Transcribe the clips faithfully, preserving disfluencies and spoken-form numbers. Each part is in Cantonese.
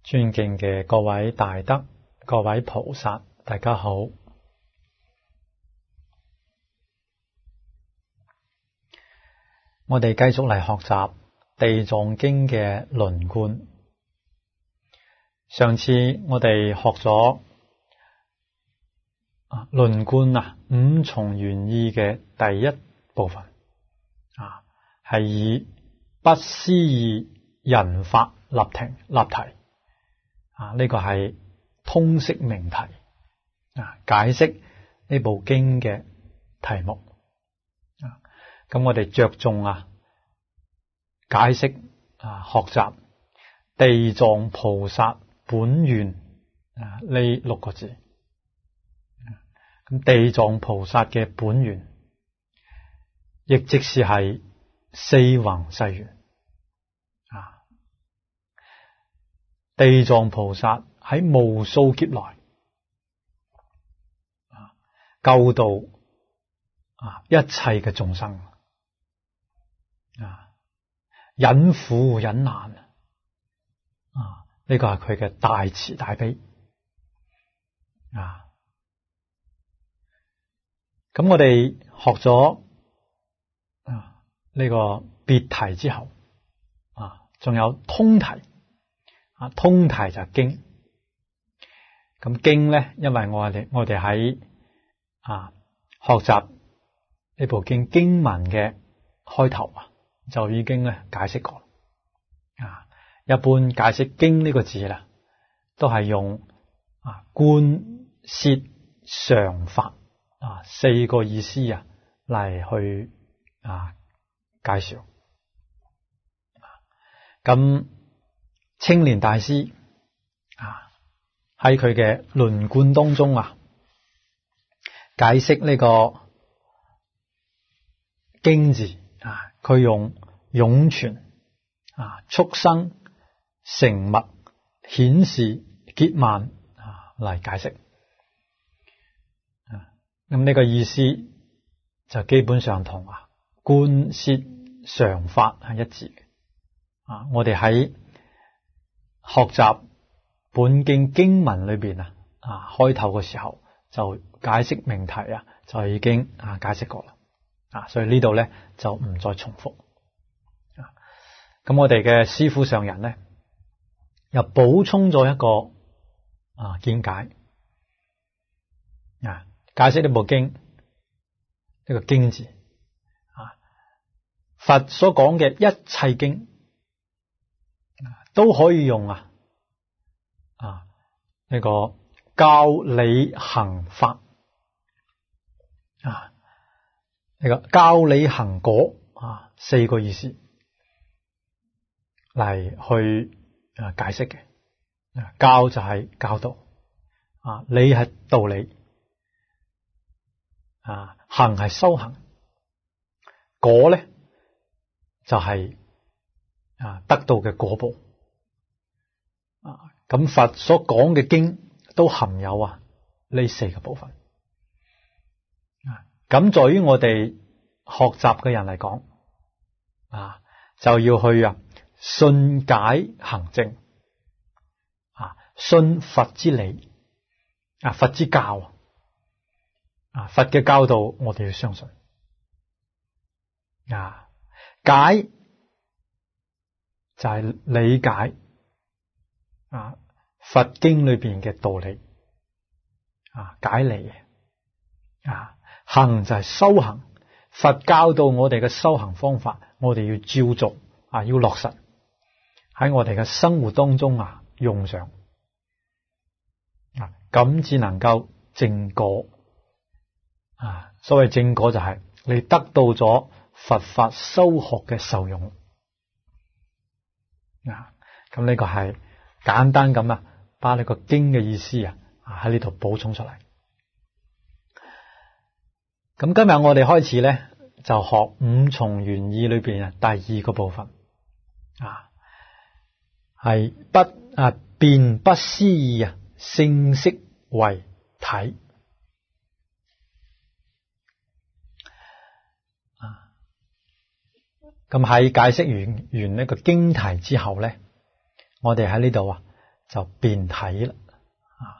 尊敬嘅各位大德、各位菩薩，大家好。我哋繼續嚟學習地藏經嘅輪觀。上次我哋學咗啊輪觀啊五重緣意嘅第一部分啊，係以不思議人法立庭立題啊，呢、這個係通釋命題啊，解釋呢部經嘅題目啊。咁我哋着重啊解釋啊學習地藏菩薩本願啊呢六個字。咁地藏菩薩嘅本願，亦即是係四弘誓願啊。地藏菩薩喺無數劫來啊救度啊一切嘅眾生啊，忍苦忍難啊，呢個係佢嘅大慈大悲啊。咁我哋學咗啊呢個別題之後啊，仲有通題啊，通題就係經。咁經咧，因為我哋我哋喺啊學習呢部經經文嘅開頭啊，就已經咧解釋過啊。一般解釋經呢個字啦，都係用啊觀攝常法啊四個意思啊嚟去啊介紹。咁青蓮大師啊喺佢嘅輪觀當中啊，解釋呢個經字啊，佢用湧泉啊、畜生、成物、顯示、結萬啊嚟解釋。咁呢個意思就基本上同啊觀攝常法係一致嘅啊。我哋喺學習本經經文裏邊啊啊開頭嘅時候就解釋命題啊，就已經啊解釋過啦啊，所以呢度咧就唔再重複啊。咁我哋嘅師父上人咧又補充咗一個啊見解啊，解釋呢部經呢、這個經字啊，佛所講嘅一切經都可以用啊啊呢、這個教理行法啊，呢、這個教理行果啊四個意思嚟去啊解釋嘅。教就係教導啊，理係道理啊，行係修行，果咧就係、是、啊得到嘅果報啊。咁佛所講嘅經都含有啊呢四個部分啊。咁在於我哋學習嘅人嚟講啊，就要去啊信解行證啊，信佛之理啊，佛之教啊，佛嘅教導我哋要相信啊。解就係理解啊佛經裏邊嘅道理啊，解理啊。行就係修行，佛教導我哋嘅修行方法，我哋要照做啊，要落實喺我哋嘅生活當中啊用上啊，咁至能夠正果啊。所謂正果就係你得到咗佛法修學嘅受用啊。咁呢個係簡單咁啊，把呢個經嘅意思啊喺呢度補充出嚟。咁今日我哋開始咧就學五重緣意裏邊啊第二個部分啊，係不啊辨不思議啊性色為體啊。咁喺解釋完完呢個經題之後咧，我哋喺呢度啊就辨體啦。啊，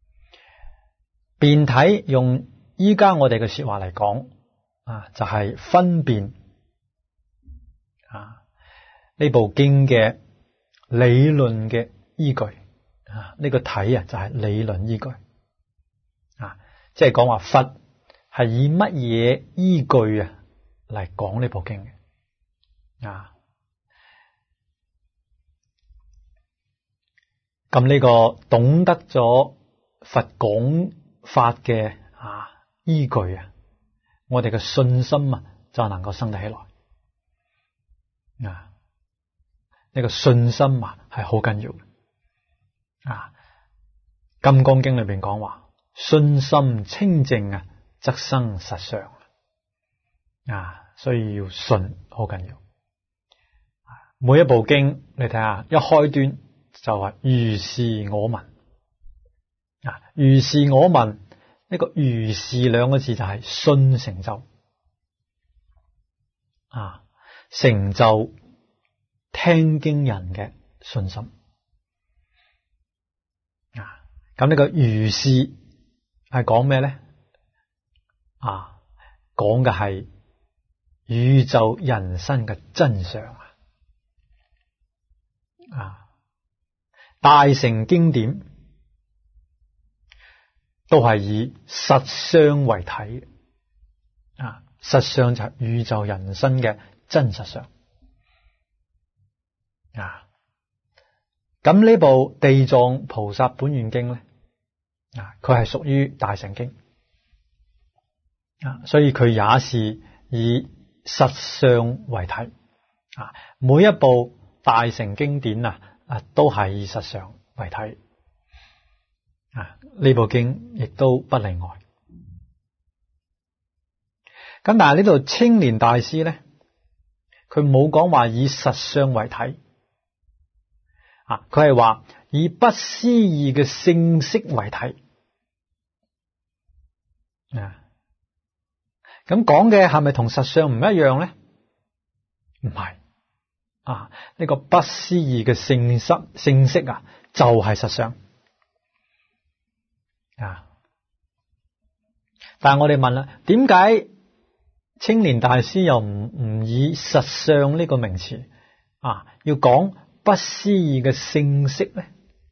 辨體用依家我哋嘅說話嚟講啊，就係、是、分辨啊呢部經嘅理論嘅依據啊，呢、這個體啊就係理論依據啊，即係講話佛係以乜嘢依據啊嚟講呢部經嘅啊。咁呢個懂得咗佛講法嘅啊依據啊，我哋嘅信心啊就能夠生得起來啊。呢個信心啊係好緊要嘅啊。金剛經裏邊講話，信心清淨啊，則生實相啊。所以要信好緊要。每一部經你睇下，一開端就話如是我聞啊，如是我聞，呢個如是兩個字就係信成就啊，成就聽經人嘅信心啊。咁呢個如是係講咩咧？啊，講嘅係宇宙人生嘅真相啊！啊，大乘經典都係以實相為體啊，實相就係宇宙人生嘅真實相啊。咁呢部地藏菩薩本願經咧啊，佢係屬於大乘經啊，所以佢也是以實相為體啊。每一部大乘經典啊啊，都係以實相為體啊。呢部經亦都不例外。咁但係呢度青蓮大師咧，佢冇講話以實相為體啊，佢係話以不思議嘅性色為體啊。咁講嘅係咪同實相唔一樣咧？唔係啊，呢個不思議嘅性色性色啊，就係實相啊。但係我哋問啦，點解青蓮大師又唔唔以實相呢個名詞啊，要講不思議嘅性色咧？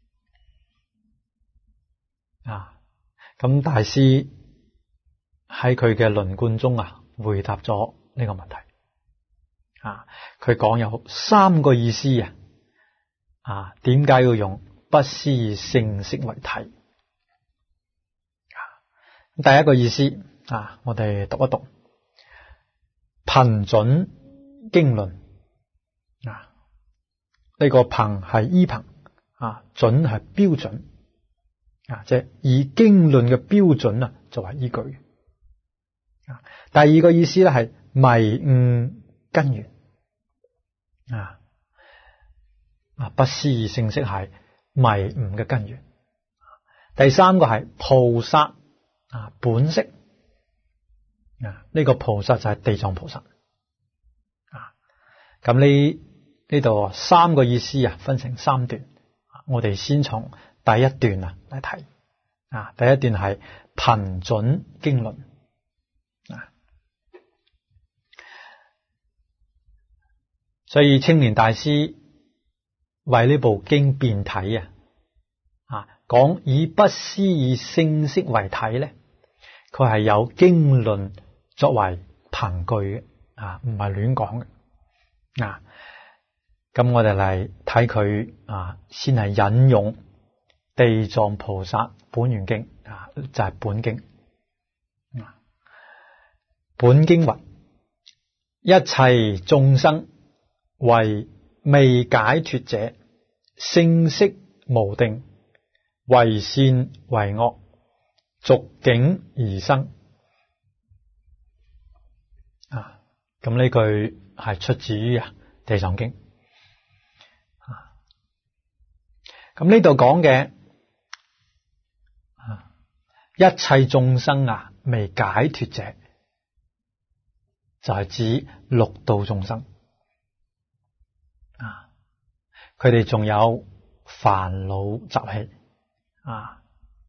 啊，咁大師喺佢嘅論貫中啊，回答咗呢個問題啊。佢講有三個意思啊。啊，點解要用不思議性色為體啊？第一個意思啊，我哋讀一讀憑準經論啊。呢個憑係依憑啊，準係標準啊，即係以經論嘅標準啊作為依據。第二個意思咧係迷悟根源啊，啊不思議性色係迷悟嘅根源。第三個係菩薩啊本色啊，呢個菩薩就係地藏菩薩啊。咁呢呢度三個意思啊，分成三段，我哋先從第一段啊嚟睇啊。第一段係憑準經論。所以青蓮大師為呢部經辨體啊，啊講以不思議性色為體咧，佢係有經論作為憑據嘅啊，唔係亂講嘅啊。咁我哋嚟睇佢啊，先係引用地藏菩薩本願經啊，就係、是、本經啊。本經云：一切眾生為未解脫者，性色無定，為善為惡，逐境而生啊。咁呢句係出自於啊地藏經啊。咁呢度講嘅啊，一切眾生啊未解脫者，就係、是、指六道眾生。啊！佢哋仲有煩惱習氣啊，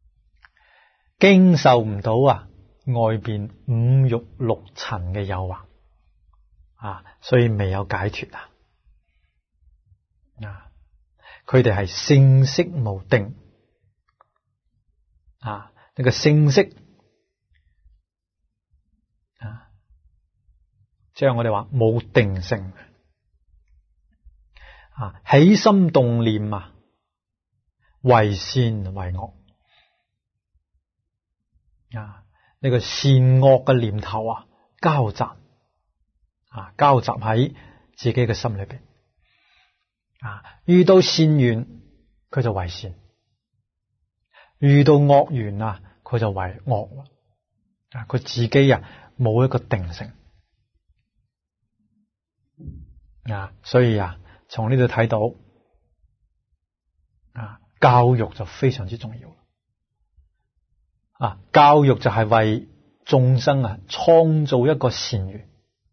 經受唔到啊外邊五欲六塵嘅誘惑啊，所以未有解脫啊。啊，佢哋係性色無定啊，呢個性色啊，即係我哋話冇定性啊，起心動念啊，為善為惡啊，呢個善惡嘅念頭啊交集啊，交集喺自己嘅心裏邊啊，遇到善緣佢就為善，遇到惡緣啊佢就為惡啊，佢自己啊冇一個定性啊，所以啊從呢度睇到啊，教育就非常之重要啊！教育就係為眾生啊創造一個善緣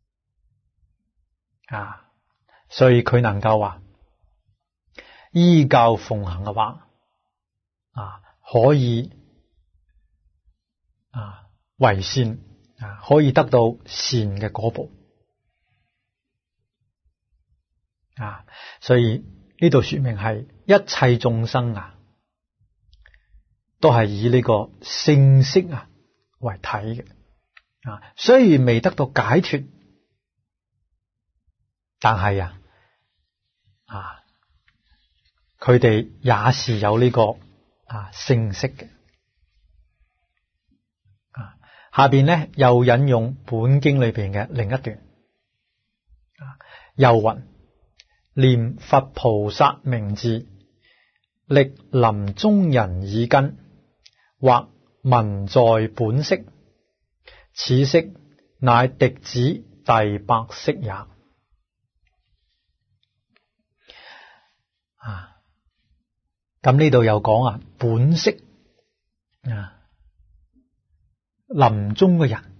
啊，所以佢能夠話依教奉行嘅話啊，可以啊為善啊，可以得到善嘅果報啊，所以呢度說明係一切眾生啊，都係以呢個性色啊為體嘅啊，雖然未得到解脫，但係啊啊，佢哋也是有呢個啊性色嘅啊。下邊咧又引用本經裏邊嘅另一段啊，又云：念佛菩薩名字，歷臨終人耳根，或聞在本識，此識乃滴子第八識也。啊，咁呢度又講啊，本識啊，臨終嘅人，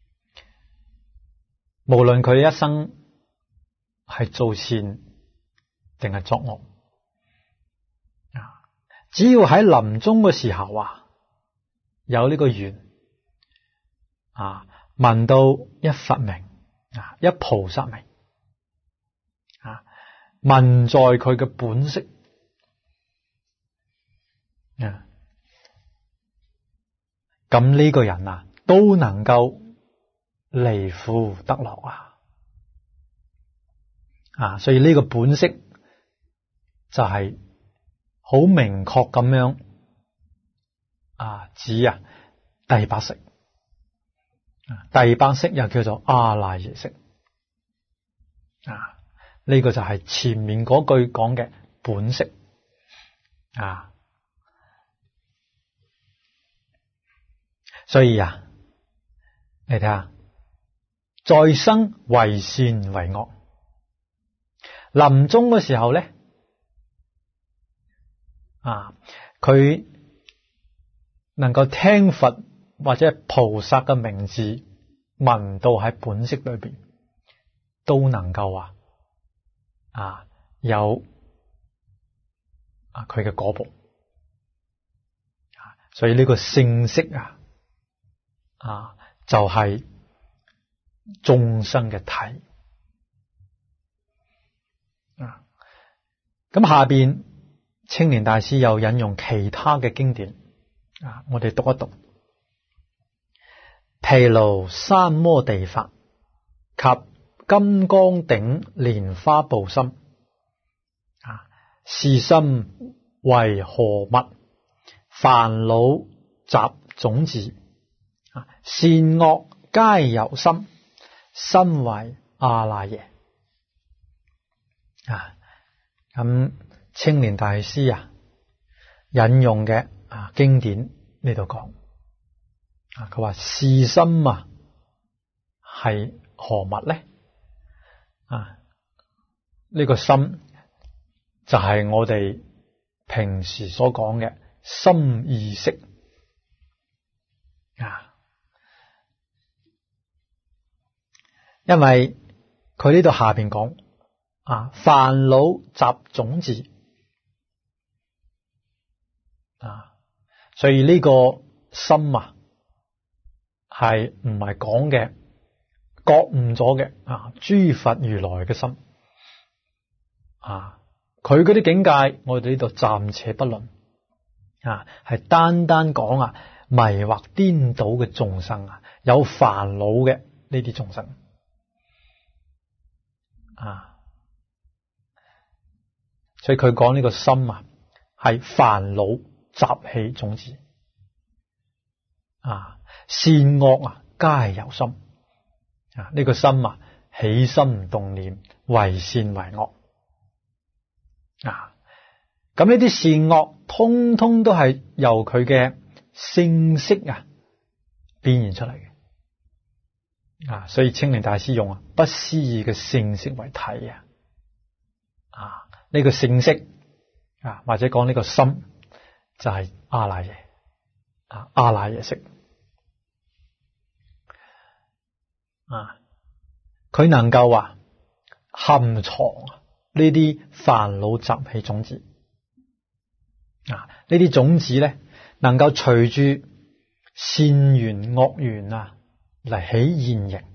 無論佢一生係做善定係作惡啊，只要喺臨終嘅時候啊，有呢個緣啊，聞到一佛名啊，一菩薩名啊，聞在佢嘅本識啊，咁呢個人啊，都能夠離苦得樂啊！啊，所以呢個本識就係好明確咁樣啊，指啊第八識，第八識又叫做阿賴耶識啊。呢個就係前面嗰句講嘅本識啊。所以啊，你睇下，在生為善為惡，臨終嘅時候咧，啊，佢能夠聽佛或者菩薩嘅名字，聞到喺本識裏邊，都能夠啊啊有啊佢嘅果報，所以呢個性識啊啊就係眾生嘅體啊。咁下邊青年大師又引用其他嘅經典啊，我哋讀一讀。毗盧三摩地法及金剛頂蓮花寶心啊，是心為何物？煩惱雜種子啊，善惡皆由心，心為阿賴耶啊。咁青年大師啊引用嘅啊經典呢度講啊，佢話是心啊係何物咧？啊，呢個心就係我哋平時所講嘅心意識啊，因為佢呢度下邊講啊，煩惱雜種子啊，所以呢個心啊係唔係講嘅覺悟咗嘅啊，諸佛如來嘅心啊，佢嗰啲境界我哋呢度暫且不論啊，係單單講啊迷惑顛倒嘅眾生啊，有煩惱嘅呢啲眾生啊，所以佢講呢個心啊係煩惱習氣種子啊，善惡啊皆由心啊，呢個心啊起心動念為善為惡啊，咁呢啲善惡通通都係由佢嘅性色啊變現出嚟嘅啊，所以清明大師用啊不思議嘅性色為體啊，啊呢個性色啊或者講呢個心就係阿賴耶啊，阿賴耶識啊，佢能夠話含藏呢啲煩惱習氣種子啊，呢啲種子咧能夠隨住善緣惡緣啊嚟起現形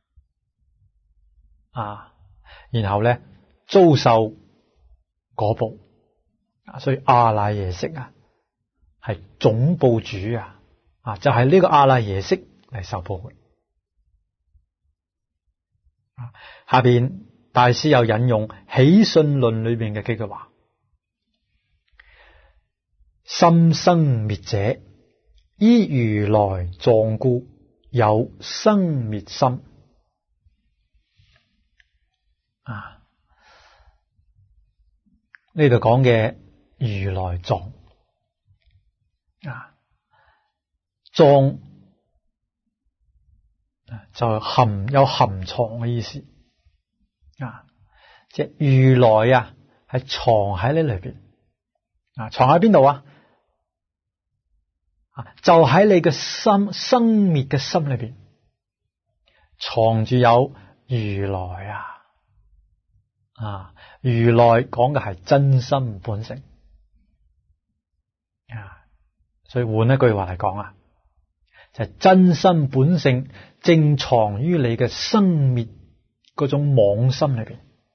啊，然後咧遭受果報啊，所以阿賴耶識啊係總報主啊，啊就係、是、呢個阿賴耶識嚟受報嘅。下邊大師又引用起信論裏邊嘅幾句話：心生滅者，依如來藏故，有生滅心。啊，呢度講嘅如來藏啊，藏就含有含藏嘅意思啊，即係如來啊係藏喺呢裏邊啊，藏喺邊度啊？啊，就喺你嘅心生滅嘅心裏邊藏住有如來啊啊！如來講嘅係真心本性啊，所以換一句話嚟講啊，就係真心本性正藏於你嘅生滅嗰種妄心裏邊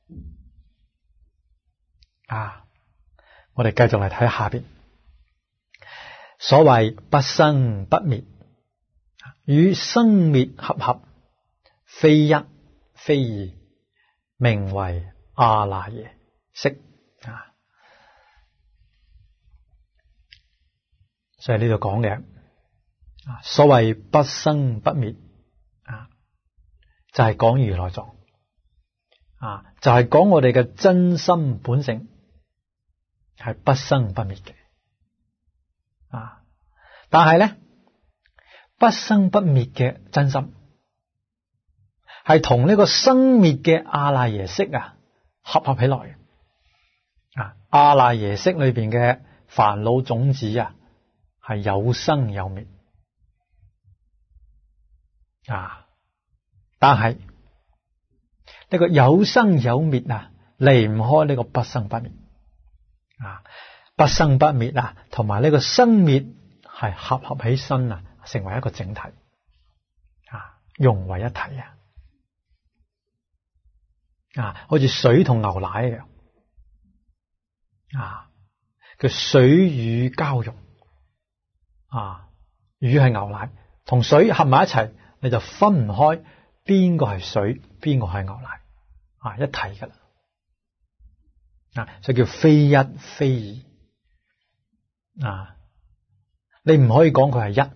啊！我哋繼續嚟睇下邊，所謂不生不滅，與生滅合合，非一非二，名為阿賴耶識啊！所以呢度講嘅啊，所謂不生不滅啊，就係講如來藏啊，就係講我哋嘅真心本性係不生不滅嘅啊。但係咧，不生不滅嘅真心係同呢個生滅嘅阿賴耶識啊合合起來嘅啊。阿賴耶識裏邊嘅煩惱種子啊，係有生有滅啊，但係呢個有生有滅啊，離唔開呢個不生不滅啊，不生不滅啊，同埋呢個生滅係合合起身啊，成為一個整體啊，融為一體啊，啊，好似水同牛奶一樣啊，叫水乳交融啊，乳係牛奶，同水合埋一齊，你就分唔開邊個係水，邊個係牛奶啊，一體噶啦啊，所以叫非一非二啊，你唔可以講佢係一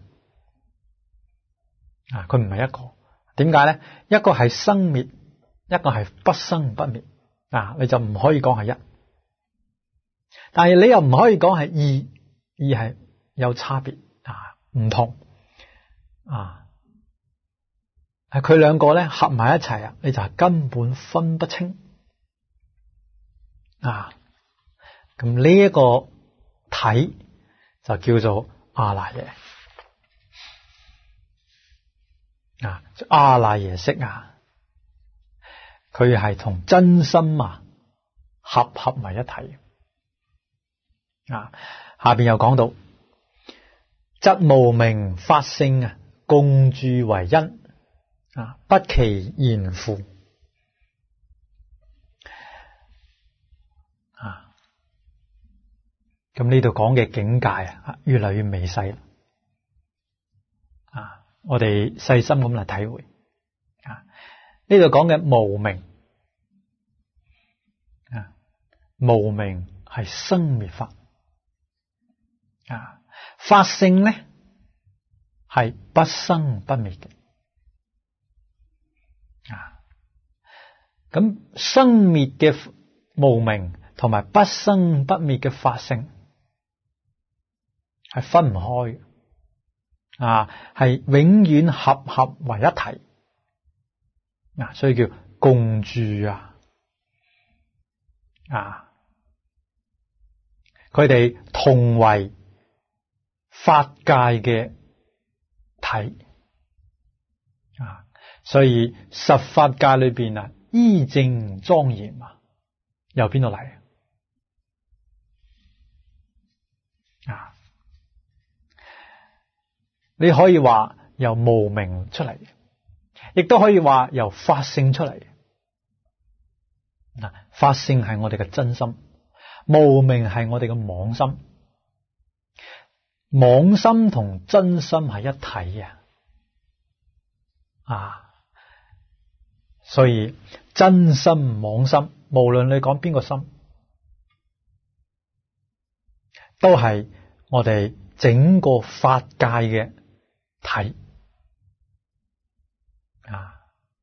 啊，佢唔係一個，點解咧？一個係生滅，一個係不生不滅啊，你就唔可以講係一，但係你又唔可以講係二，二係有差別啊，唔同啊。係佢兩個咧合埋一齊啊，你就係根本分不清啊！咁呢一個體就叫做阿賴耶啊，阿賴耶識啊，佢係同真心啊合合為一體啊！ 下邊又講到，則無明法性啊，共住為因啊，不其然乎啊。咁呢度講嘅境界啊，越嚟越微細啊。我哋細心咁嚟體會啊。呢度講嘅無明啊，無明係生滅法啊，法性呢係不生不滅嘅啊。咁生滅嘅無明同埋不生不滅嘅法性係分唔開嘅啊，係永遠合合為一體啊，所以叫共住啊啊，佢哋同為法界嘅體啊，所以十法界裏邊啊，依正莊嚴啊，由邊度嚟啊？你可以話由無明出嚟，亦都可以話由法性出嚟。嗱，法性係我哋嘅真心，無明係我哋嘅妄心。妄心同真心係一體啊！啊，所以真心妄心，無論你講邊個心，都係我哋整個法界嘅體啊。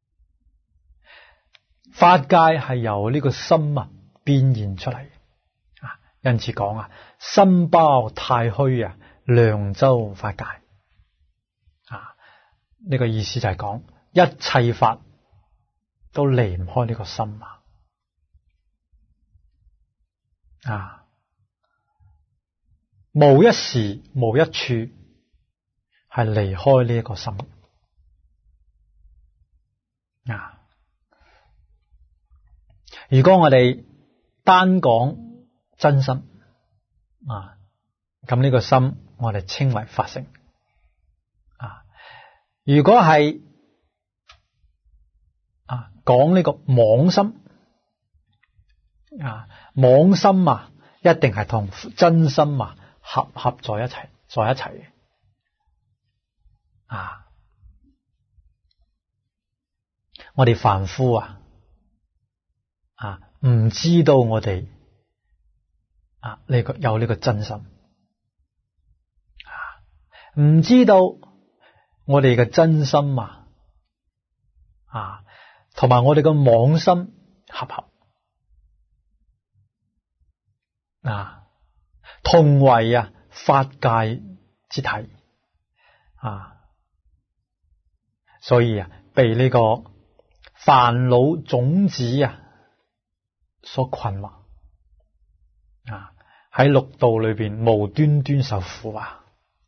法界係由呢個心啊變現出嚟啊，因此講啊，心包太虛啊，量周法界啊，呢、這個意思就係講一切法都離唔開呢個心啊，啊，無一時無一處係離開呢一個心啊。如果我哋單講真心啊，咁呢個心我哋稱為法性啊。如果係啊講呢個妄心啊，妄心啊一定係同真心啊合合在一齊，在一齊嘅啊。我哋凡夫啊啊唔知道我哋啊呢個有呢個真心。唔知道我哋嘅真心啊，啊，同埋我哋嘅妄心合合啊，同為啊法界之體啊，所以啊，被呢個煩惱種子啊所困惑啊，喺六道裏邊無端端受苦啊。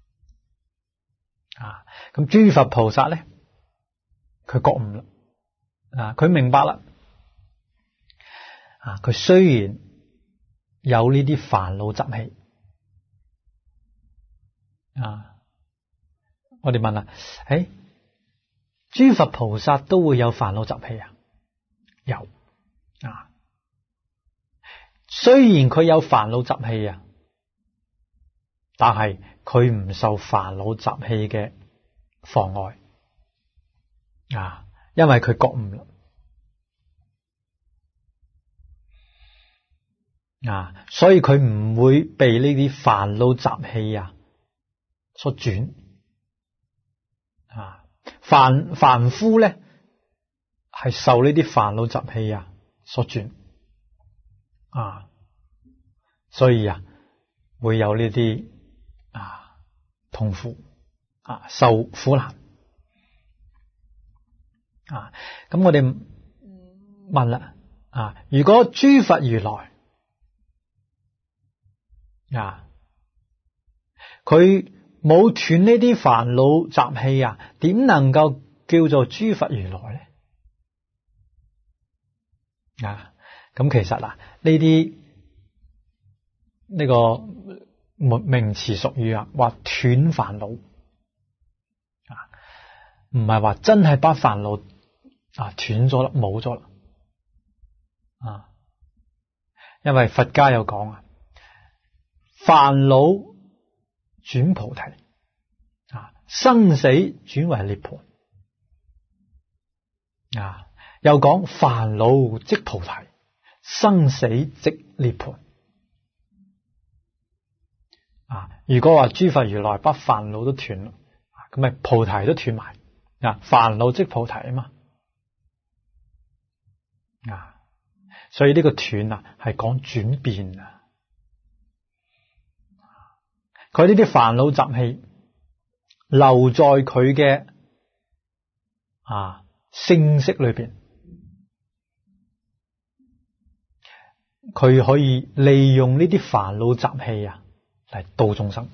啊，咁諸佛菩薩咧，佢覺悟啦，啊，佢明白啦，啊，佢雖然有呢啲煩惱習氣，啊，我哋問啦，誒，諸佛菩薩都會有煩惱習氣啊？有，啊，雖然佢有煩惱習氣啊，但係佢唔受煩惱習氣嘅妨礙啊，因為佢覺悟啦啊，所以佢唔會被呢啲煩惱習氣啊所轉啊。凡凡夫咧係受呢啲煩惱習氣啊所轉啊，所以啊會有呢啲啊痛苦啊，受苦難啊。咁我哋問啦啊，如果諸佛如來啊，佢冇斷呢啲煩惱習氣啊，點能夠叫做諸佛如來咧？啊，咁其實啊，呢啲呢個名詞術語啊，話斷煩惱啊，唔係話真係把煩惱啊斷咗啦，冇咗啦啊。因為佛家有講啊，煩惱轉菩提啊，生死轉為涅槃啊，又講煩惱即菩提，生死即涅槃啊。如果話諸佛如來把煩惱都斷啦，咁咪菩提都斷埋啊，煩惱即菩提啊嘛啊。所以呢個斷啊，係講轉變啊。佢呢啲煩惱習氣留在佢嘅啊聲色裏邊，佢可以利用呢啲煩惱習氣啊嚟度眾生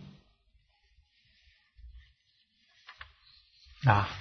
啊。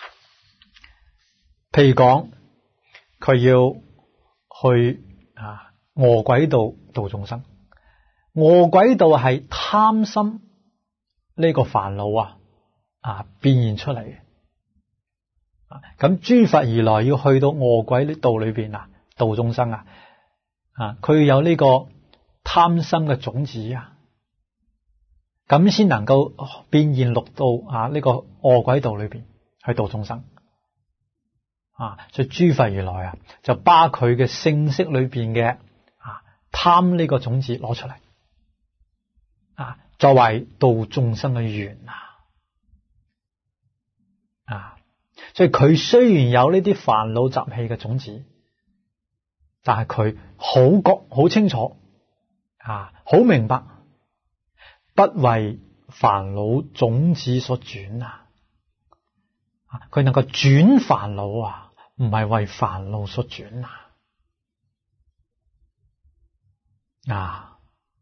譬如講，佢要去啊餓鬼道度眾生，餓鬼道係貪心呢個煩惱啊啊變現出嚟嘅。咁諸佛如來要去到餓鬼呢道裏邊啊度眾生啊啊，佢有呢個貪心嘅種子啊，咁先能夠變現六道啊呢個餓鬼道裏邊去度眾生。啊，所以諸佛如來啊，就把佢嘅聲色裏邊嘅啊貪呢個種子攞出嚟，啊，作為度眾生嘅緣啊，啊，所以佢雖然有呢啲煩惱習氣嘅種子，但係佢好覺好清楚，啊，好明白，不為煩惱種子所轉啊，啊，佢能夠轉煩惱啊。唔係為煩惱所轉啊！啊，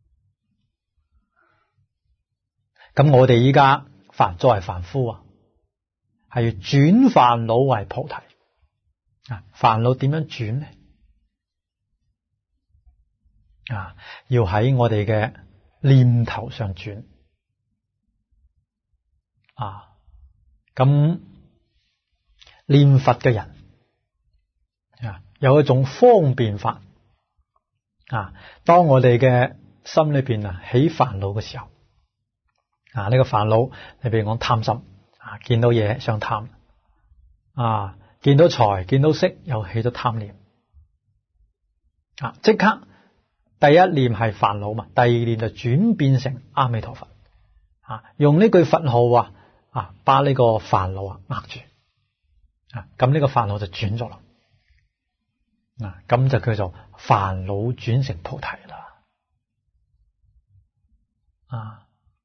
咁我哋依家凡作為凡夫啊，係要轉煩惱為菩提啊！煩惱點樣轉呢？啊，要喺我哋嘅念頭上轉啊！咁念佛嘅人。啊，有一種方便法啊！當我哋嘅心裏邊啊起煩惱嘅時候，啊呢個煩惱，你譬如講貪心啊，見到嘢想貪啊，見到財見到色又起咗貪念啊，即刻第一念係煩惱嘛，第二念就轉變成阿彌陀佛啊，用呢句佛號啊啊，把呢個煩惱啊握住啊，咁呢個煩惱就轉咗啦。嗱，咁就叫做煩惱轉成菩提啦。啊，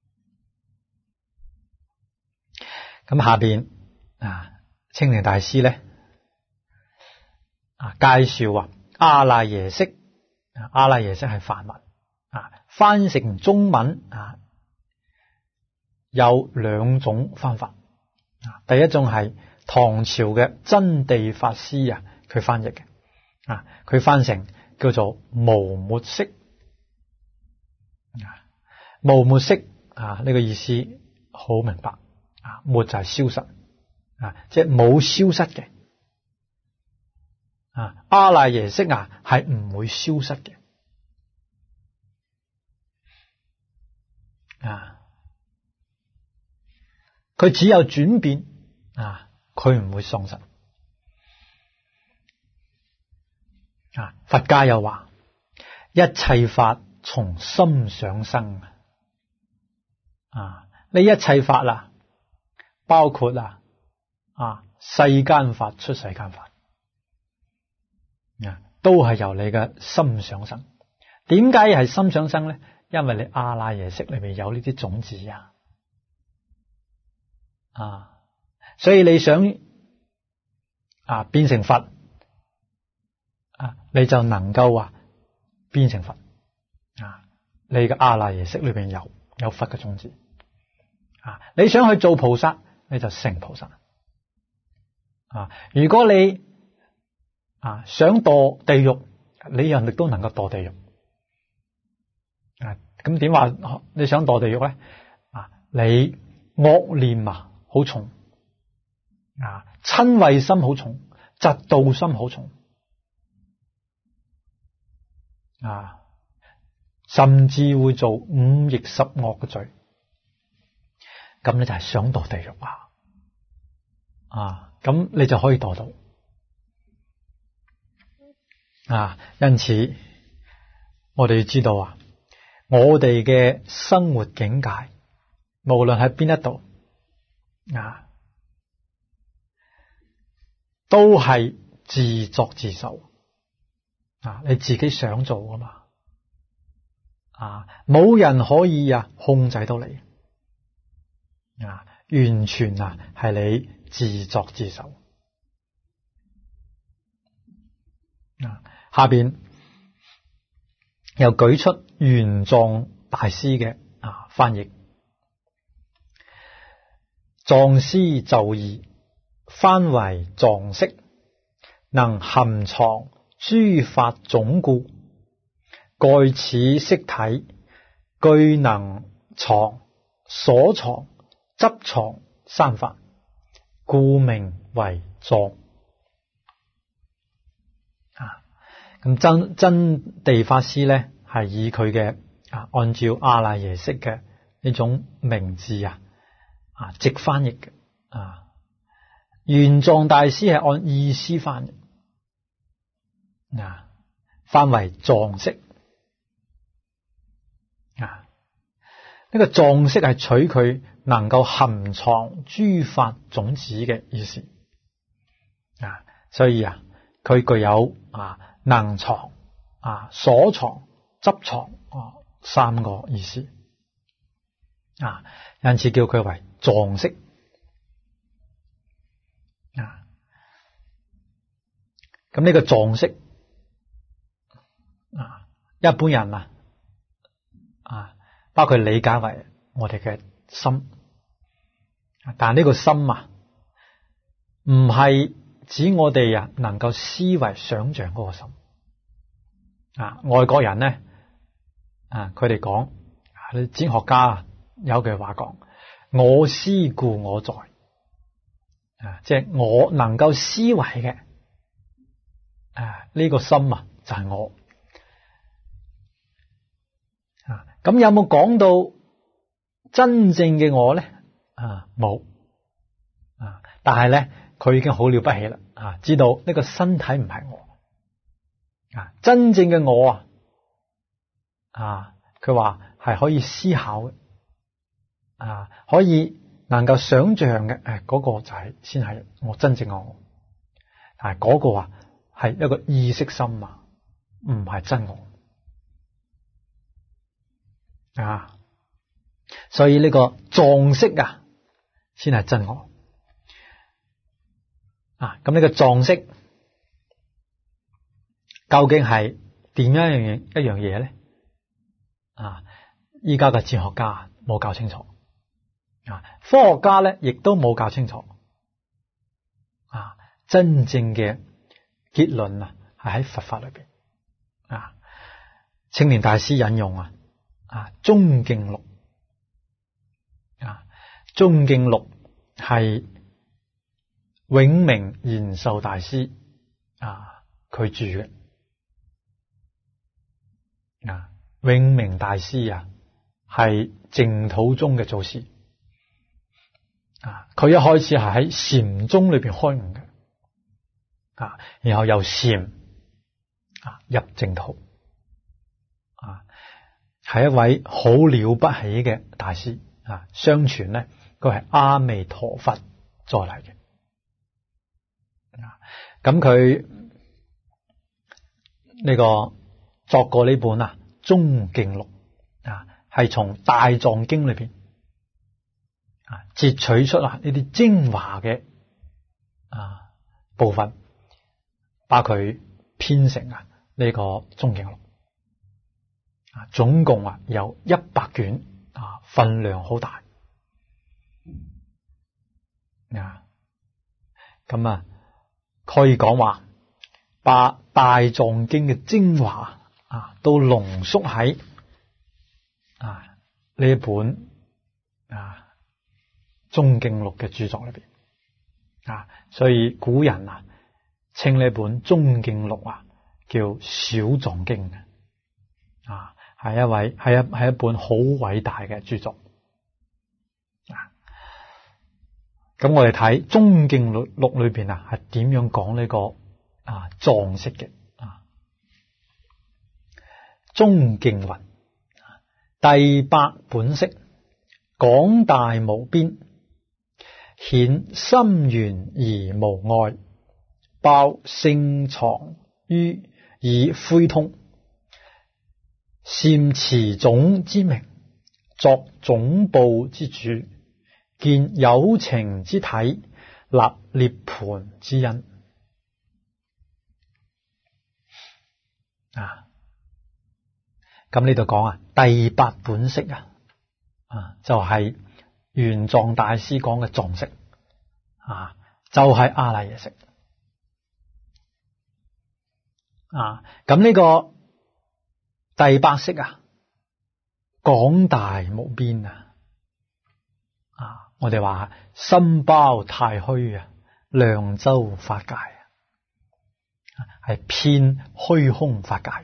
咁下邊啊，青年大師咧啊介紹啊阿賴耶識，阿賴耶識係梵文啊，翻成中文啊有兩種方法啊。第一種係唐朝嘅真地法師啊，佢翻譯嘅。啊！佢翻成叫做無末識啊，無末識啊，呢個意思好明白啊，末就係消失啊，即係冇消失嘅啊。阿賴耶識啊，係唔會消失嘅啊，佢只有轉變啊，佢唔會喪失。啊！佛家又話一切法從心想生啊！呢一切法啦，包括啊啊世間法出世間法啊，都係由你嘅心想生。點解係心想生咧？因為你阿賴耶識裏面有呢啲種子啊啊，所以你想啊變成佛。啊，你就能夠啊變成佛啊！你嘅阿賴耶識裏邊有有佛嘅種子啊！你想去做菩薩，你就成菩薩啊！如果你啊想墮地獄，你人亦都能夠墮地獄啊！ 咁點話你想墮地獄咧？啊，你惡念啊好重啊，瞋恚心好重，嫉妒心好重啊，甚至會做五逆十惡嘅罪。咁你就係想墮地獄啊！啊，咁你就可以墮到啊。因此我哋要知道啊，我哋嘅生活境界，無論喺邊一度啊，都係自作自受啊！你自己想做㗎嘛啊，冇人可以啊控制到你啊，完全啊係你自作自受啊。下邊又舉出玄奘大師嘅啊翻譯：藏師就義，翻為藏識，能含藏諸法種故，蓋此識體，具能藏所藏執藏三法，故名為藏。啊，咁真真地法師咧係以佢嘅啊按照阿賴耶識嘅呢種名字啊啊直翻譯嘅啊。玄奘大師係按意思翻譯啊，翻為藏識啊。呢個藏識係取佢能夠含藏諸法種子嘅意思啊，所以啊，佢具有啊能藏啊所藏執藏啊三個意思啊，因此叫佢為藏識啊。咁呢個藏識啊，一般人啊啊，包括理解為我哋嘅心，但係呢個心啊，唔係指我哋啊能夠思維想象嗰個心啊。外國人咧啊，佢哋講啊，啲哲學家啊有句話講：我思故我在啊，即係我能夠思維嘅啊，呢個心啊就係我啊。咁有冇講到真正嘅我咧？啊，冇啊，但係咧佢已經好了不起啦啊，知道呢個身體唔係我啊，真正嘅我啊啊，佢話係可以思考嘅啊，可以能夠想象嘅，誒，嗰個就係先係我真正嘅我，但係嗰個啊係一個意識心啊，唔係真我啊。所以呢個藏識啊，先係真我啊。咁呢個藏識究竟係點樣一樣一樣嘢咧？啊，依家嘅哲學家冇搞清楚啊，科學家咧亦都冇搞清楚啊。真正嘅結論啊，係喺佛法裏邊啊。青年大師引用啊啊《中敬錄》。啊，《中敬錄》係永明延壽大師啊佢著嘅啊。永明大師啊係淨土宗嘅祖師啊，佢一開始係喺禪宗裏邊開悟嘅啊，然後由禪啊入淨土啊，係一位好了不起嘅大師。啊，相傳咧，佢係阿彌陀佛再嚟嘅。啊，咁佢呢個作過呢本啊《中敬錄》啊，係從大藏經裏邊啊截取出啊呢啲精華嘅啊部分，把佢編成啊呢個《中敬錄》啊，總共啊有一百卷。啊，分量好大啊！咁啊，可以講話把大藏經嘅精華啊，都濃縮喺啊呢一本啊宗經錄嘅著作裏邊啊，所以古人啊稱呢本宗經錄啊叫小藏經啊，係一位係一係一本好偉大嘅著作啊。咁我哋睇宗經錄錄裏邊啊係點樣講呢個啊藏式嘅啊。宗經云：第八本釋，廣大無邊，顯深圓而無礙，包聖藏於以恢通，禪持種之名，作總部之主，見有情之體，立涅槃之因啊。咁呢度講啊，第八本釋啊，啊就係玄奘大師講嘅藏式啊，就係阿賴耶識啊。咁呢個第八識啊，廣大無邊啊，啊我哋話心包太虛啊，量周法界啊，係遍虛空法界。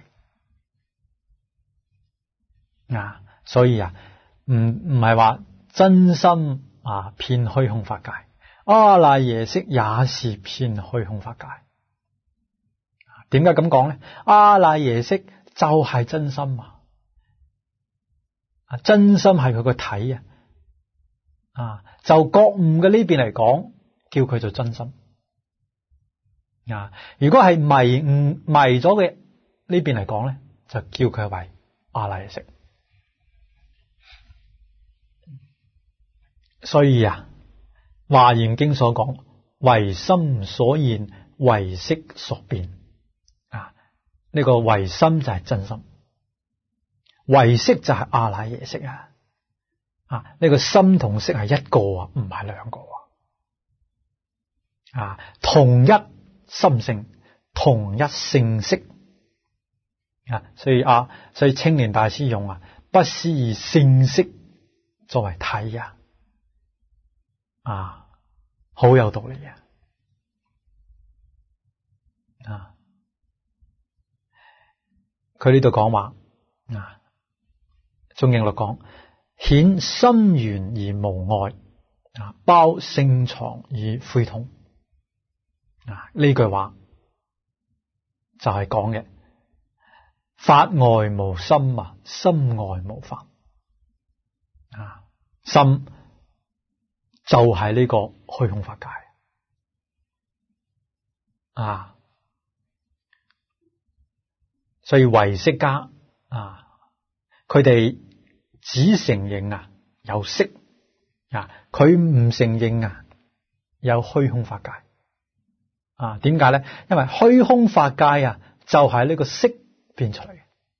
啊，所以啊，唔唔係話真心啊，遍虛空法界，阿賴耶識也是遍虛空法界。點解咁講咧？阿賴耶識就係真心啊，啊真心係佢個體啊，啊就覺悟嘅呢邊嚟講，叫佢做真心。啊，如果係迷誤迷咗嘅呢邊嚟講咧，就叫佢為阿賴耶識。所以啊，華嚴經所講，唯心所現，唯識所變啊。呢、這個唯心就係真心，唯識就係阿賴耶識啊。啊，呢、這個心同識係一個啊，唔係兩個啊。啊，同一心性，同一性識啊。所以啊，所以青年大師用啊，不思議性識作為體啊。啊，好有道理啊！啊，佢呢度講話啊，宗經錄講顯深圓而無礙啊，包聖藏以恢通啊。呢句話就係講嘅法外無心啊，心外無法啊，心。就係呢個虛空法界啊，所以唯識家啊，佢哋只承認啊有識啊，佢唔承認啊有虛空法界啊。點解咧？因為虛空法界啊，就係呢個識變出嚟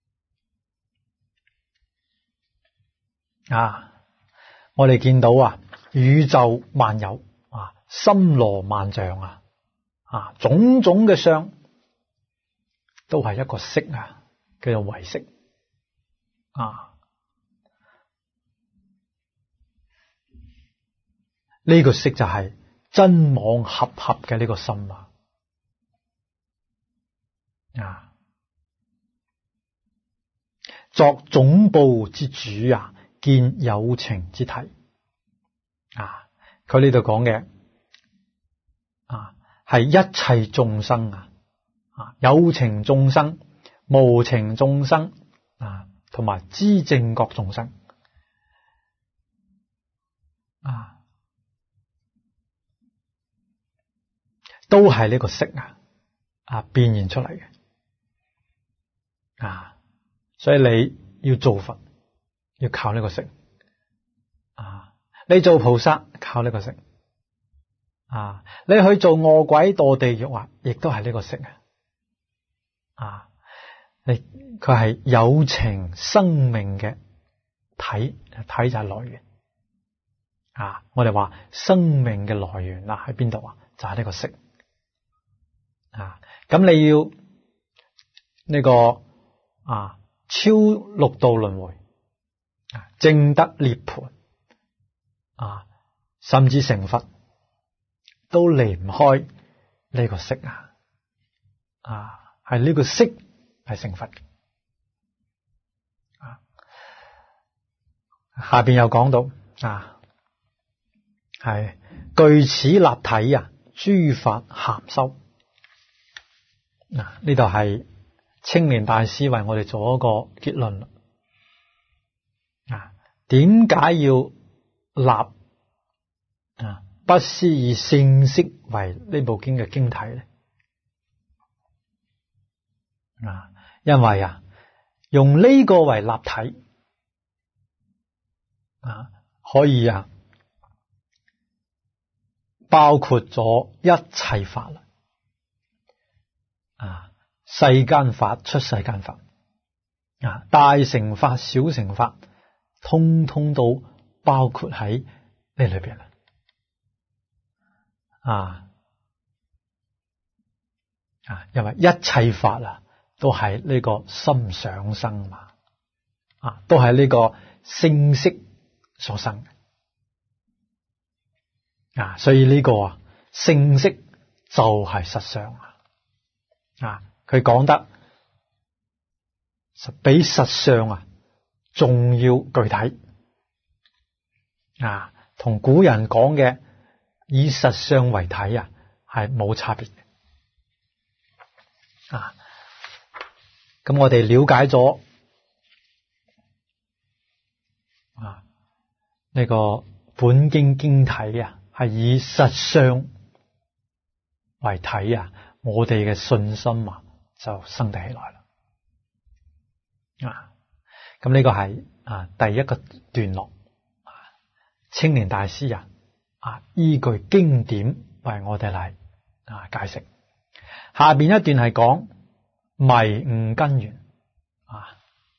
嘅啊。我哋見到啊。宇宙萬有啊，森羅萬象啊，啊種種嘅相都係一個識啊，叫做唯識啊。呢、這個識就係真妄合合嘅呢個心啊，啊作總部之主啊，見有情之體。啊！佢呢度講嘅啊，係一切眾生啊，啊有情眾生、無情眾生啊，同埋知正覺眾生啊，都係呢個識啊啊變現出嚟嘅啊，所以你要做佛，要靠呢個識啊。你做菩薩靠呢個識啊，你去做餓鬼墮地獄啊，亦都係呢個識啊。啊，你佢係有情生命嘅體，體就係來源啊。我哋話生命嘅來源啊喺邊度啊？就係呢個識啊。咁你要呢個啊超六道輪迴證得涅槃啊，甚至成佛，都離唔開呢個色啊！啊，係呢個色係成佛嘅啊。下邊又講到啊，係據此立體啊，諸法含修。嗱，呢度係青年大師為我哋做一個結論啦。啊，點解要立啊不思議聖色為呢部經嘅經體咧？啊，因為啊，用呢個為立體啊，可以啊，包括咗一切法啦。啊，世間法、出世間法，啊，大乘法、小乘法，通通都包括喺呢裏邊啦。啊啊，因為一切法啊，都係呢個心想生嘛，啊，都係呢個聖色所生嘅。啊，所以呢個啊聖色就係實相啊。啊，佢講得比實相啊仲要具體啊，同古人講嘅以實相為體啊係冇差別嘅啊。咁我哋了解咗啊呢個本經經體啊係以實相為體啊，我哋嘅信心啊就生得起來啦。啊，咁呢個係啊第一個段落。啊，青年大師啊啊依據經典為我哋嚟啊解釋。下邊一段係講迷悟根源啊，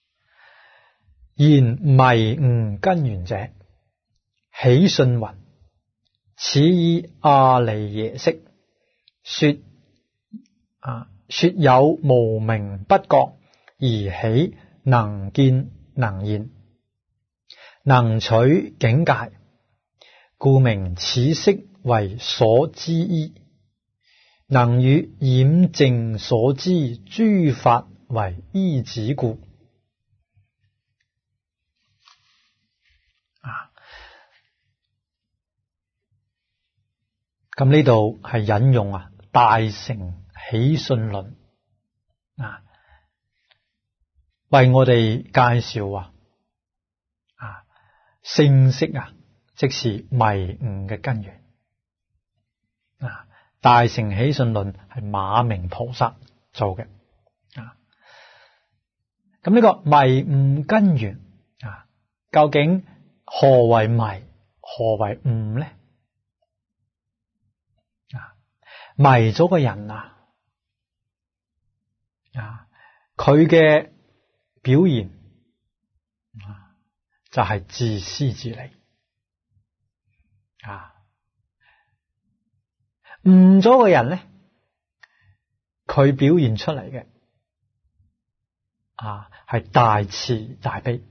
言迷悟根源者，喜信云：此以阿離耶識說啊，說有無明不覺而起能見能現，能取境界，故名此色為所知依，能與染淨所知諸法為依止故。啊，咁呢度係引用啊大乘起信論啊，為我哋介紹啊啊聖色啊，即是迷悟嘅根源啊。大乘起信論係馬鳴菩薩做嘅啊。咁呢個迷悟根源啊，究竟何為迷，何為悟呢？啊，迷咗個人啊，啊，佢嘅表現啊，就係自私自利啊。悟咗個人咧，佢表現出嚟嘅啊係大慈大悲。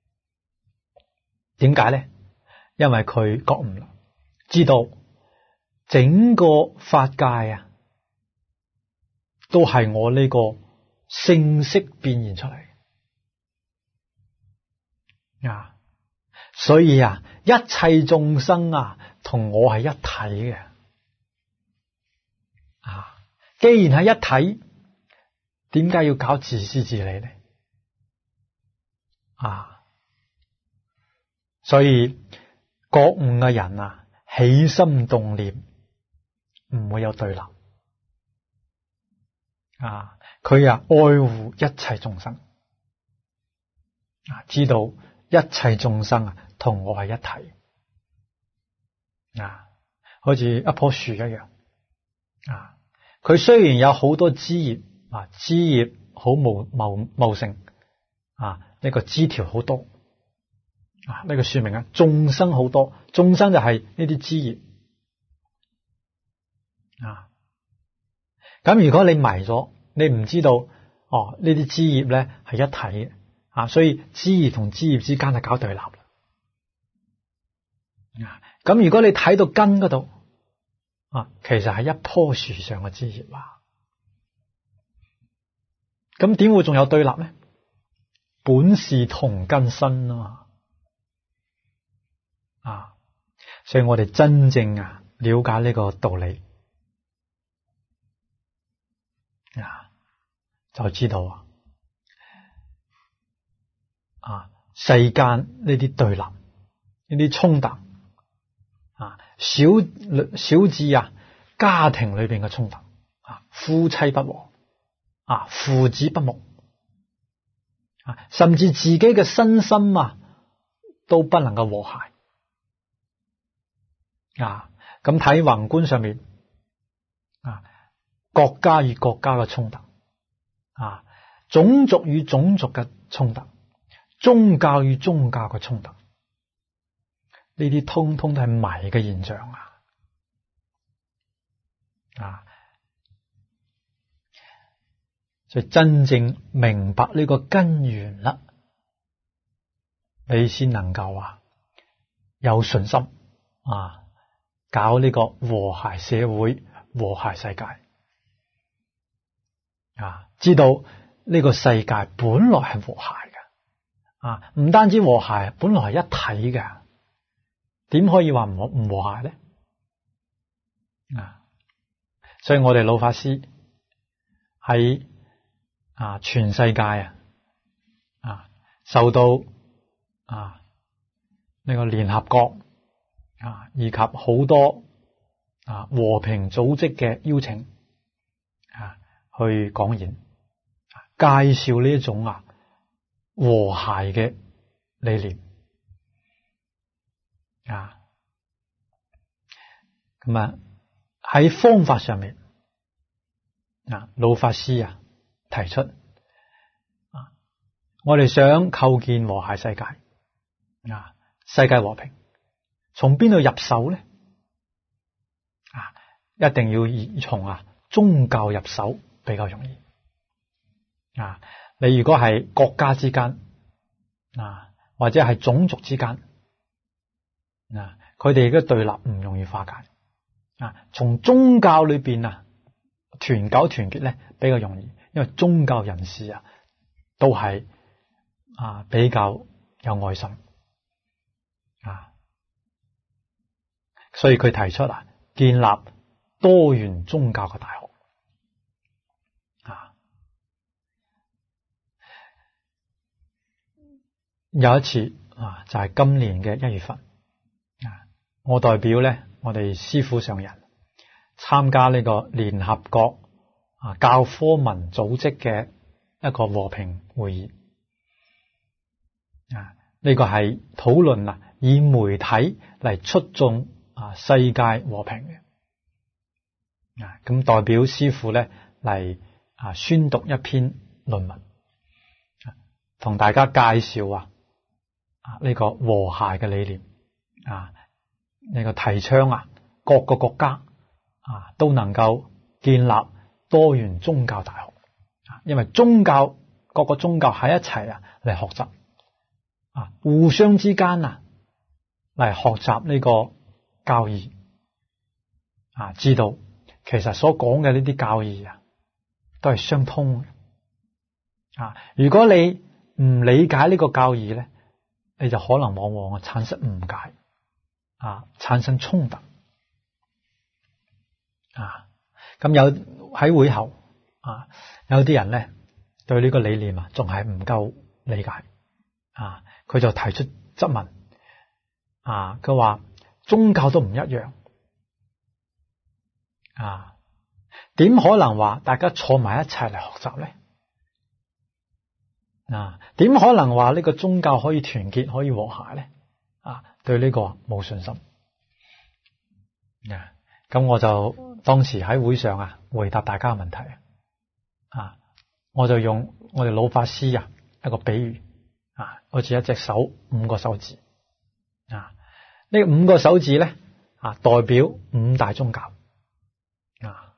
點解咧？因為佢覺悟啦，知道整個法界啊，都係我呢個聖色變現出嚟啊。所以啊，一切眾生啊，同我係一體嘅。啊，既然係一體，點解要搞自私自利呢？啊，所以覺悟嘅人啊，起心動念唔會有對立啊，佢啊愛護一切眾生啊，知道一切眾生啊同我係一體啊，好似一棵樹一樣啊。佢雖然有好多枝葉啊，枝葉好茂茂茂盛啊，呢個枝條好多啊，呢個說明啊眾生好多，眾生就係呢啲枝葉啊。咁如果你迷咗，你唔知道哦呢啲枝葉咧係一體啊，所以枝葉同枝葉之間係搞對立啦。啊，咁如果你睇到根嗰度啊，其實係一棵樹上嘅枝葉啊，咁點會仲有對立呢？本是同根生啊嘛，啊，所以我哋真正啊了解呢個道理啊，就知道啊。啊，世間呢啲對立，呢啲衝突，啊，小小至啊，家庭裏邊嘅衝突，啊，夫妻不和，啊，父子不睦，啊，甚至自己嘅身心啊，都不能夠和諧，啊，咁睇宏觀上面，啊，國家與國家嘅衝突，啊，種族與種族嘅衝突。宗教與宗教嘅衝突，呢啲通通都係迷嘅現象啊！啊，所以真正明白呢個根源啦，你先能夠啊有信心啊，搞呢個和諧社會、和諧世界啊，知道呢個世界本來係和諧嘅。啊，唔單止和諧，本來係一體嘅，點可以話唔唔和諧咧？啊，所以我哋老法師喺啊全世界啊啊受到啊呢個聯合國啊以及好多啊和平組織嘅邀請啊去講演，介紹呢一種啊和諧嘅理念啊，咁啊喺方法上面啊，老法師啊提出啊，我哋想構建和諧世界啊，世界和平，從邊度入手咧？啊，一定要以從啊宗教入手比較容易啊。你如果係國家之間啊，或者係種族之間啊，佢哋嘅對立唔容易化解啊。從宗教裏邊啊，團結團結咧比較容易，因為宗教人士啊都係啊比較有愛心啊，所以佢提出啊建立多元宗教嘅大學。有一次啊，就係、是、今年嘅一月份啊，我代表咧，我哋師父上人參加呢個聯合國啊教科文組織嘅一個和平會議啊，呢、這個係討論啊以媒體嚟促進啊世界和平嘅啊，咁代表師父咧嚟啊宣讀一篇論文，同、啊、大家介紹啊。啊！呢個和諧嘅理念啊，呢個提倡啊，各個國家啊都能夠建立多元宗教大學啊，因為宗教各個宗教喺一齊啊嚟學習啊，互相之間啊嚟學習呢個教義啊，知道其實所講嘅呢啲教義啊都係相通嘅啊。如果你唔理解呢個教義咧，你就可能往往產生誤解啊，產生衝突啊。咁有喺會後啊，有啲人咧對呢個理念啊，仲係唔夠理解啊。佢就提出質問啊，佢話宗教都唔一樣啊，點可能話大家坐埋一齊嚟學習咧？啊，點可能話呢個宗教可以團結可以和諧咧？啊，對呢個冇信心。啊，咁我就當時喺會上啊回答大家嘅問題啊，我就用我哋老法師啊一個比喻啊，好似一隻手五個手指啊，呢五個手指咧啊代表五大宗教啊，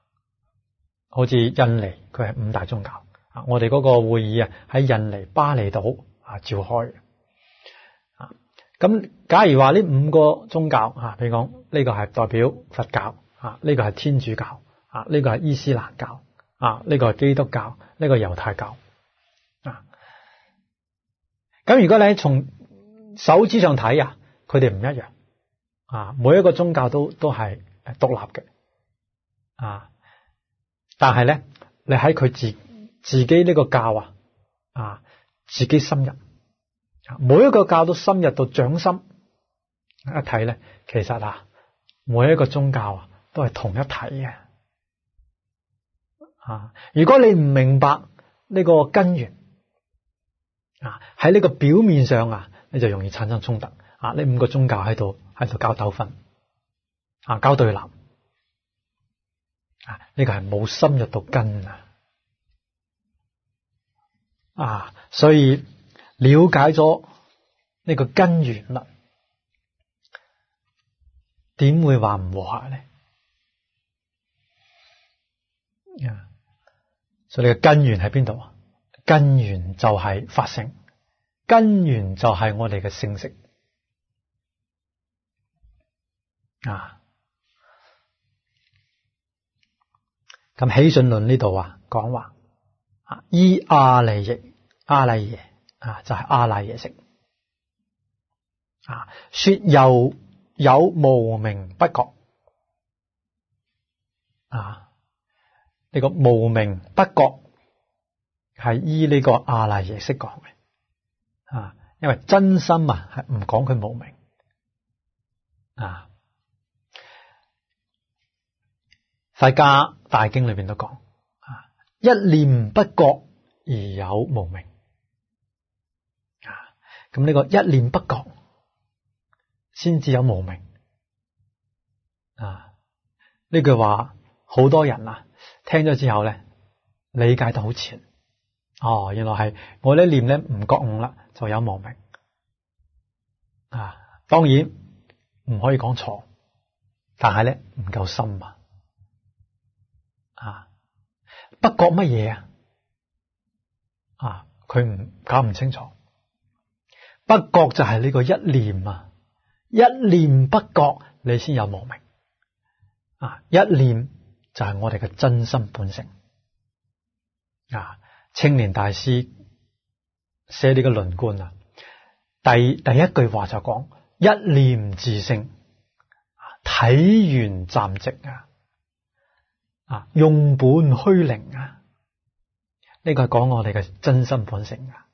好似印尼佢係五大宗教。我哋嗰個會議啊，喺印尼巴厘島啊召開嘅。啊，咁假如話呢五個宗教啊，譬如講呢個係代表佛教啊，呢個係天主教啊，呢個係伊斯蘭教啊，呢個係基督教，呢個係猶太教啊。咁如果你從手指上睇啊，佢哋唔一樣啊，每一個宗教都都係獨立嘅啊，但係咧，你喺佢自自己呢個教啊啊，自己深入，每一個教都深入到掌心，一睇咧，其實啊，每一個宗教啊都係同一體嘅啊。如果你唔明白呢個根源啊，喺呢個表面上啊，你就容易產生衝突啊。呢五個宗教喺度喺度交糾紛啊，交對立啊，呢個係冇深入到根啊。啊，所以了解咗呢個根源啦，點會話唔和諧呢？啊，所以你嘅根源喺邊度啊？根源就係法性，根源就係我哋嘅聖食啊。咁起信論呢度啊，講話。啊，依阿賴耶，阿賴耶啊，就係、是、阿賴耶識啊。說又有無明不覺啊，呢、這個無明不覺係依呢個阿賴耶識講嘅啊，因為真心啊係唔講佢無明啊。佛家大經裏邊都講。一念不覺而有無明啊！咁呢個一念不覺先至有無明啊！呢句話好多人啊聽咗之後咧理解得好淺哦，原來係我呢念咧唔覺悟啦，就有無明啊！當然唔可以講錯，但係咧唔夠深啊！啊！不覺乜嘢啊？啊，佢唔搞唔清楚。不覺就係呢個一念啊，一念不覺，你先有無明啊！一念就係我哋嘅真心本性啊！青年大師寫呢個論觀啊，第第一句話就講一念自性，體緣暫寂啊！啊，用本虛靈啊！呢個係講我哋嘅真心本性啊！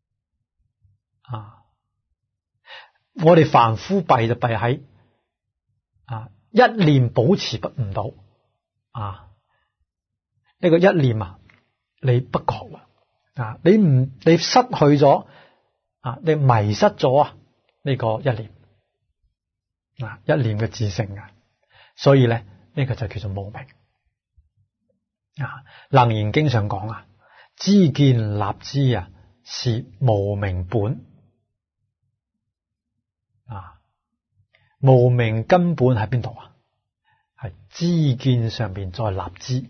啊，我哋凡夫弊就弊喺啊一念保持不唔到啊！呢個一念啊，你不覺啊，你唔你失去咗啊，你迷失咗啊呢個一念啊，一念嘅自性啊，所以咧呢個就叫做無明。啊，楞嚴經常講啊，知見立知啊，是無明本啊。無明根本喺邊度啊？係知見上邊再立知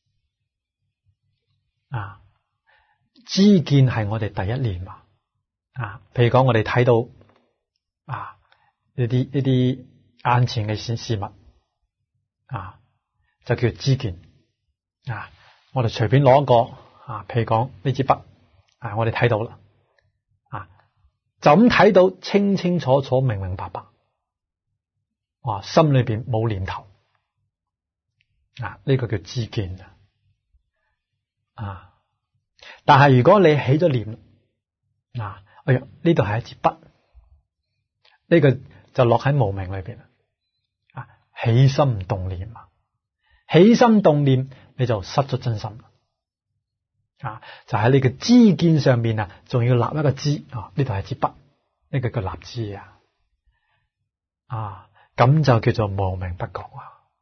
啊。知見係我哋第一念啊。啊，譬如講我哋睇到啊呢啲呢啲眼前嘅事事物啊，就叫知見。啊！我哋隨便攞一個啊，譬如講呢支筆啊，我哋睇到啦，啊，就咁睇到清清楚楚、明明白白，哇！心裏邊冇念頭啊，呢個叫知見啊！啊，但係如果你起咗念啊，哎呀，呢度係一支筆，呢個就落喺無明裏邊啊，起心動念啊，起心動念。你就失咗真心啊！就喺你嘅知見上面啊，仲要立一個知啊！呢度係支筆，呢個叫立知啊！啊，咁就叫做無明不覺啊！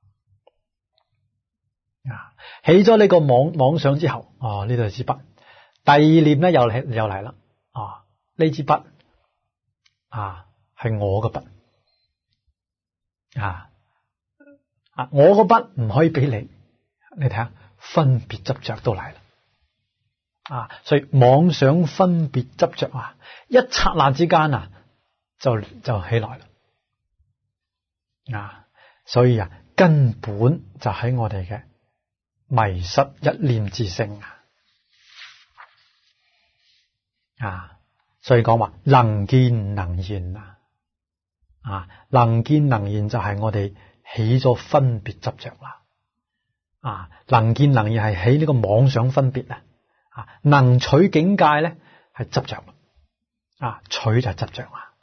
啊，起咗呢個妄妄想之後，哦，呢度係支筆。第二念咧又嚟又嚟啦！啊，呢支筆啊係我嘅筆啊啊！我個筆唔可以俾你。你睇下，分別執着都嚟啦， 啊，所以妄想分別執着啊，一剎那之間啊，就就起來啦。啊，所以啊，根本就喺我哋嘅迷失一念之性啊。啊，所以講話能見能現啊，啊，能見能現就係我哋起咗分別執着啦。啊，能見能現係起呢個妄想分別啊。啊，能取境界咧係執着，啊，取就係執着啊。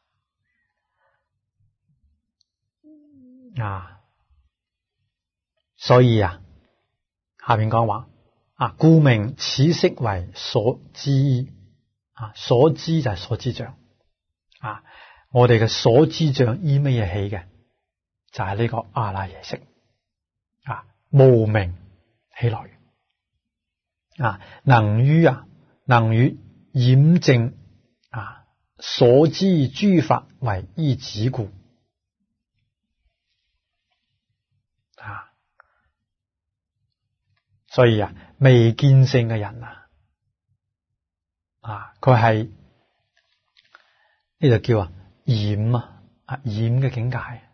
啊，所以啊，下面講話啊，故名此色為所知啊，所知就係所知障啊。我哋嘅所知障依乜嘢起嘅？就係、是、呢個阿賴耶識啊，無明起來嘅啊，能於啊，能於染淨啊，所知諸法為依止故。啊，所以啊，未見性嘅人啊，啊，佢係呢就叫啊染啊啊染嘅境界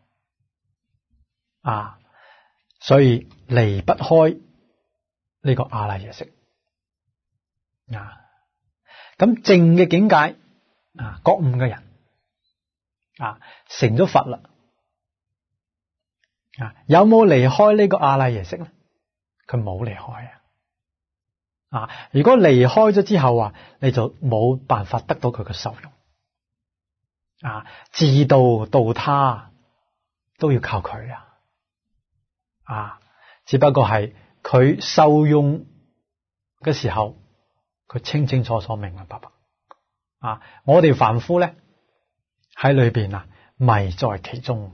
啊，所以離不開呢個阿賴耶識啊。咁淨嘅境界啊，覺悟嘅人啊，成咗佛啦。啊，有冇離開呢個阿賴耶識咧？佢冇離開啊！啊，如果離開咗之後啊，你就冇辦法得到佢嘅受用啊！自度度他都要靠佢啊！啊，只不過係佢受用嘅時候，佢清清楚楚明明白白啊！我哋凡夫咧喺裏邊啊，迷在其中。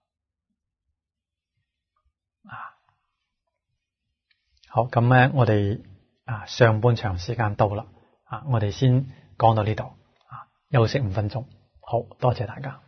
好，咁咧，我哋啊上半場時間到啦，啊，我哋先講到呢度，啊，休息五分鐘。好，多謝大家。